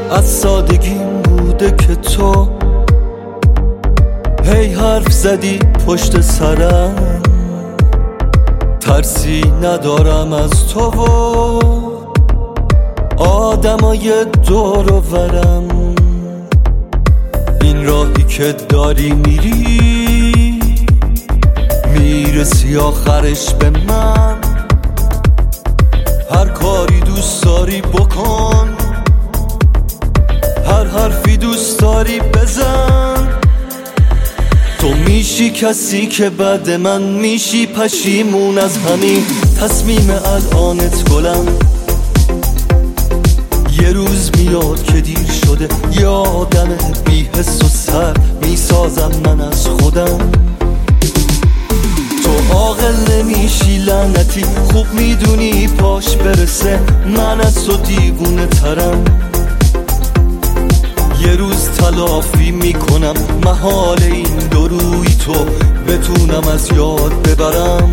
از سادگیم بوده که تو هی حرف زدی پشت سرم، ترسی ندارم از تو و آدمای دور و برم. این راهی که داری میرسی آخرش به من. هر کاری دوست داری بکن، هر حرفی دوست داری بزن. تو میشی کسی که بعد من میشی پشیمون از همین تصمیم الانت گلم. یه روز میاد که دیر شده، یه آدم بی حس و سر میسازم من از خودم. تو عاقل نمیشی لعنتی، خوب میدونی پاش برسه من از تو دیوونه ترم. یه روز تلافی میکنم محال این دو روی تو بتونم از یاد ببرم.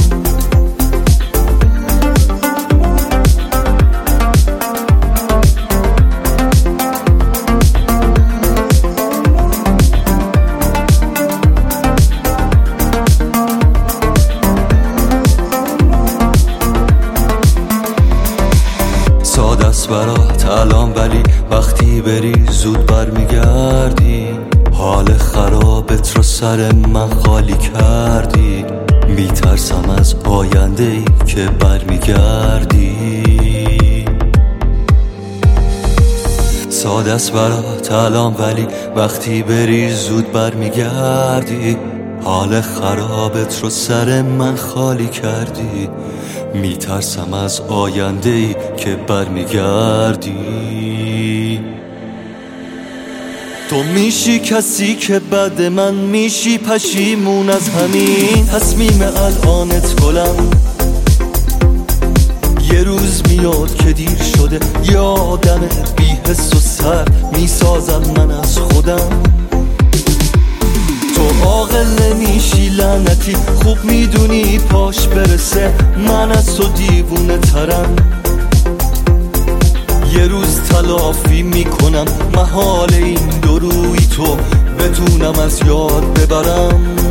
ساده است برات الان ولی وقتی بری زود برمیگردی. حال خرابت رو سر من خالی کردی، میترسم از آینده ای که برمیگردی. ساده است برات الان ولی وقتی بری زود برمیگردی. حال خرابت رو سر من خالی کردی، میترسم از آینده ای که برمیگردی. تو میشی کسی که بعد من میشی پشیمون از همین تصمیم الانت گلم. یه روز میاد که دیر شده، یه آدم بی حس و سر میسازم من از خودم. تو عاقل نمیشی لعنتی، خوب میدونی پاش برسه من از تو دیوونه ترم. یه روز تلافی میکنم محال این دو روی تو بتونم از یاد ببرم.